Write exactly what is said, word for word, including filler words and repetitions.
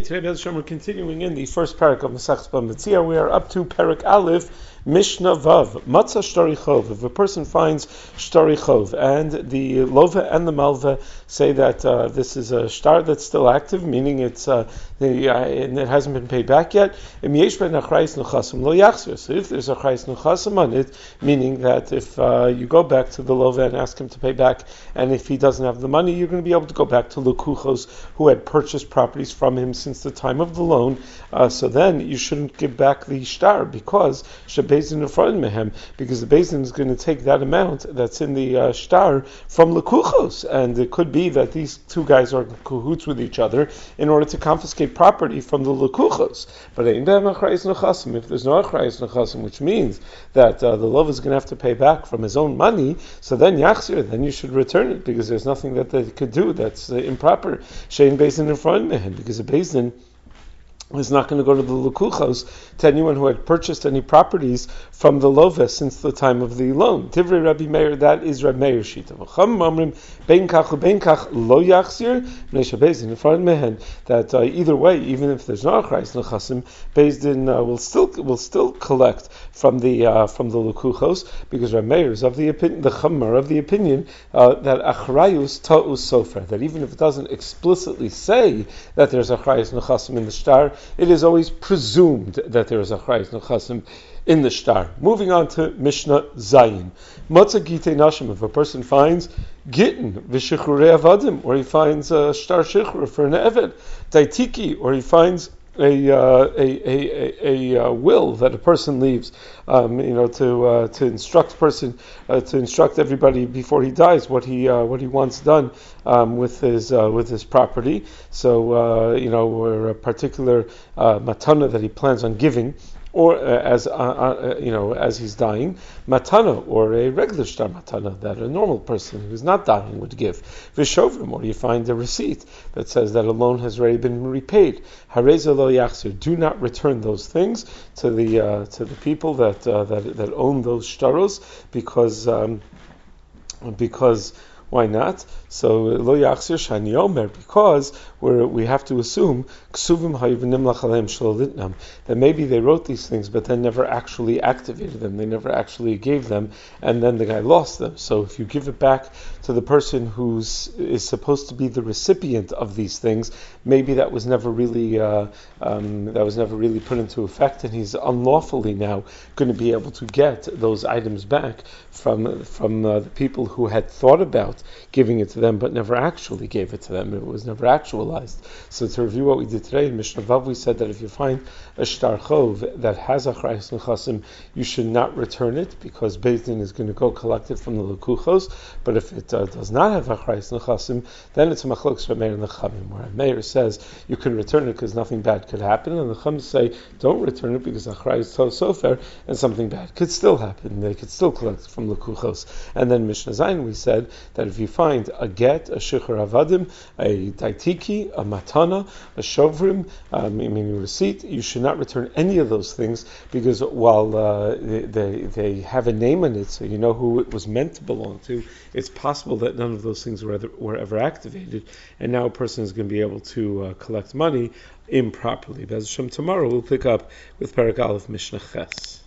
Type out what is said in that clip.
Okay, today Bez Hashem, we're continuing in the first parak of Masechus Bava Metzia. We are up to parak Aleph, Mishnah Vav. Matzah Shtari Chov. If a person finds Shtari Chov, and the Lova and the Malva say that uh, this is a shtar that's still active, meaning it's uh, the, uh, and it hasn't been paid back yet. So if there's a Chayis Nuchasim on it, meaning that if uh, you go back to the Lova and ask him to pay back, and if he doesn't have the money, you're going to be able to go back to Lukuchos, who had purchased properties from him since the time of the loan. Uh, so then you shouldn't give back the shtar, because Shebezin Nefradim Mehem, because the Bezin is going to take that amount that's in the uh, shtar from Lukuchos, and it could be that these two guys are in cahoots with each other in order to confiscate property from the Lukuchos. But if there's no Achrayis Nechasim, which means that uh, the love is going to have to pay back from his own money, so then Yachzir, then you should return it, because there's nothing that they could do that's uh, improper. Shein Bezin Nefradim Mehem, because the Bezin is not going to go to the Lukuchos, to anyone who had purchased any properties from the Lova since the time of the loan. Tivrei Rabbi Meir, that is Rabbi Meir's shita. That uh, either way, even if there's no Achrayis Nechasim, Beis Din uh, will still will still collect from the uh, from the Lukuchos, because Rabbi Meir is of the opinion, the Chamar of the opinion uh, that Achrayus Ta'us Sofer, that even if it doesn't explicitly say that there's Achrayis Nechasim in the shtar, it is always presumed that there is a Achrayis Nechasim in the shtar. Moving on to Mishnah Zayin. Matzah Gitei Nashim, if a person finds Gittin v'Shichrurei Avadim, or he finds a shtar Shichrur for an Eved, Daitiki, or he finds a uh, a, a, a, a will that a person leaves, um, you know, to uh, to instruct person uh, to instruct everybody before he dies what he uh, what he wants done um, with his uh, with his property. So uh, you know, or a particular uh, matana that he plans on giving, or uh, as uh, uh, you know, as he's dying, matana, or a regular shtar matana that a normal person who's not dying would give. Vishovrim, or you find a receipt that says that a loan has already been repaid. Hareza lo yachzir, do not return those things to the uh, to the people that uh, that that own those shtaros, because um, because. Why not? So lo yachzir shani omer, because we're, we have to assume ksuvim hayivnim lachalem shalolitnam, that maybe they wrote these things but then never actually activated them, they never actually gave them, and then the guy lost them. So if you give it back to the person who's is supposed to be the recipient of these things, maybe that was never really uh, um, that was never really put into effect, and he's unlawfully now going to be able to get those items back from from uh, the people who had thought about giving it to them but never actually gave it to them. It was never actualized. So to review what we did today in Mishnah Vav, we said that if you find a shtar chov that has Achrayis Nechasim, you should not return it, because Beis Din is going to go collect it from the Lukuchos. But if it uh, does not have Achrayis Nechasim, then it's a machlokes for Meir and the Chamim, where Meir says you can return it because nothing bad could happen, and the Chamim say don't return it because Achrayis to Sofer, and something bad could still happen. They could still collect it from Lukuchos. And then Mishnah Zayin, we said that if you find a get, a shichur avadim, a daitiki, a matana, a shovrim, um, meaning a receipt, you should not return any of those things, because while uh, they, they they have a name on it, so you know who it was meant to belong to, it's possible that none of those things were ever, were ever activated, and now a person is going to be able to uh, collect money improperly. Bez Hashem, tomorrow we'll pick up with Parak Aleph Mishnah Ches.